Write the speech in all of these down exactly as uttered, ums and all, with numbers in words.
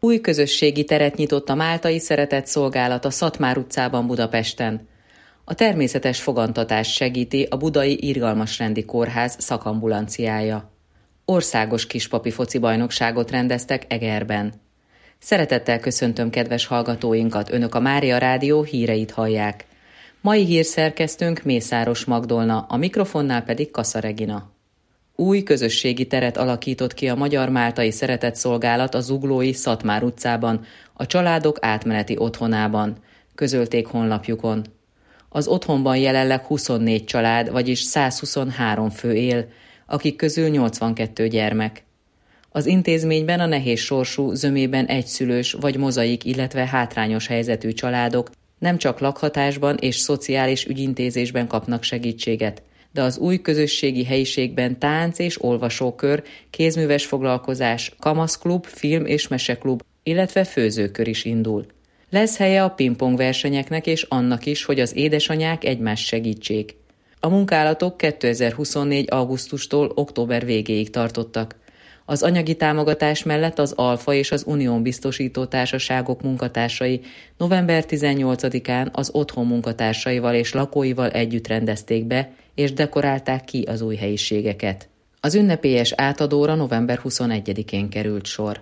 Új közösségi teret nyitott a Máltai Szeretett Szolgálat a Szatmár utcában Budapesten. A természetes fogantatást segíti a Budai Irgalmasrendi Kórház szakambulanciája. Országos kispapi foci bajnokságot rendeztek Egerben. Szeretettel köszöntöm kedves hallgatóinkat, Önök a Mária Rádió híreit hallják. Mai hírszerkesztőnk Mészáros Magdolna, a mikrofonnál pedig Kassa Regina. Új közösségi teret alakított ki a Magyar Máltai Szeretett Szolgálat a Zuglói Szatmár utcában, a családok átmeneti otthonában, közölték honlapjukon. Az otthonban jelenleg huszonnégy család, vagyis százhuszonhárom fő él, akik közül nyolcvankettő gyermek. Az intézményben a nehéz sorsú, zömében egyszülős vagy mozaik, illetve hátrányos helyzetű családok nem csak lakhatásban és szociális ügyintézésben kapnak segítséget, de az új közösségi helyiségben tánc és olvasókör, kézműves foglalkozás, kamaszklub, film és meseklub, illetve főzőkör is indul. Lesz helye a pingpong versenyeknek és annak is, hogy az édesanyák egymást segítsék. A munkálatok kétezer-huszonnégy. augusztustól október végéig tartottak. Az anyagi támogatás mellett az Alfa és az Unión biztosító társaságok munkatársai november tizennyolcadikán az otthon munkatársaival és lakóival együtt rendezték be, és dekorálták ki az új helyiségeket. Az ünnepélyes átadóra november huszonegyedikén került sor.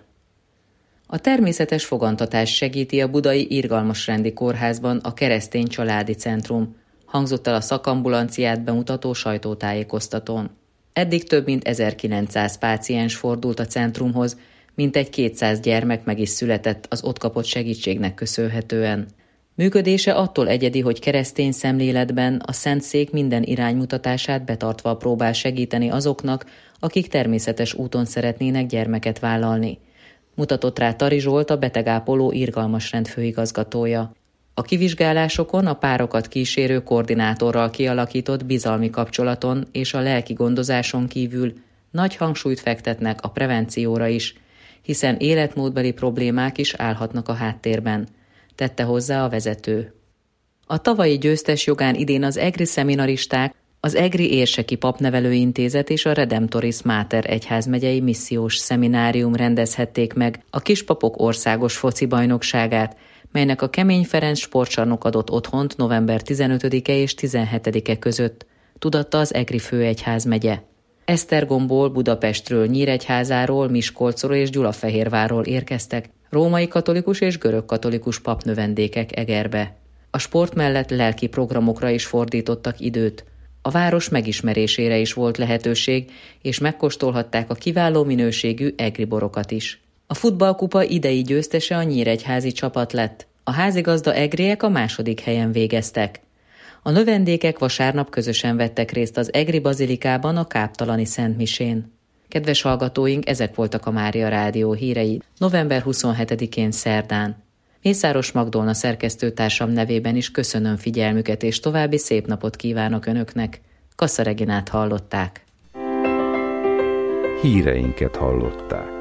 A természetes fogantatás segíti a Budai Irgalmasrendi Kórházban a Keresztény Családi Centrum, hangzott el a szakambulanciát bemutató sajtótájékoztatón. Eddig több mint ezerkilencszáz páciens fordult a centrumhoz, mintegy kétszáz gyermek meg is született az ott kapott segítségnek köszönhetően. Működése attól egyedi, hogy keresztény szemléletben a Szentszék minden iránymutatását betartva próbál segíteni azoknak, akik természetes úton szeretnének gyermeket vállalni. Mutatott rá Tari Zsolt, a betegápoló Irgalmasrend főigazgatója. A kivizsgálásokon a párokat kísérő koordinátorral kialakított bizalmi kapcsolaton és a lelki gondozáson kívül nagy hangsúlyt fektetnek a prevencióra is, hiszen életmódbeli problémák is állhatnak a háttérben, tette hozzá a vezető. A tavalyi győztes jogán idén az egri szeminaristák, az Egri Érseki Papnevelőintézet és a Redemptoris Mater egyházmegyei missziós szeminárium rendezhették meg a Kispapok országos foci bajnokságát, melynek a Kemény Ferenc sportcsarnok adott otthont november tizenötödike és tizenhetedike között, tudatta az Egri főegyházmegye. Esztergomból, Budapestről, Nyíregyházáról, Miskolcról és Gyulafehérvárról érkeztek római katolikus és görög katolikus papnövendékek Egerbe. A sport mellett lelki programokra is fordítottak időt. A város megismerésére is volt lehetőség, és megkóstolhatták a kiváló minőségű egri borokat is. A futballkupa idei győztese a nyíregyházi csapat lett. A házigazda egriek a második helyen végeztek. A növendékek vasárnap közösen vettek részt az Egri bazilikában a káptalani szentmisén. Kedves hallgatóink, ezek voltak a Mária Rádió hírei november huszonhetedikén szerdán. Mészáros Magdolna szerkesztőtársam nevében is köszönöm figyelmüket, és további szép napot kívánok Önöknek. Kassa Reginát hallották. Híreinket hallották.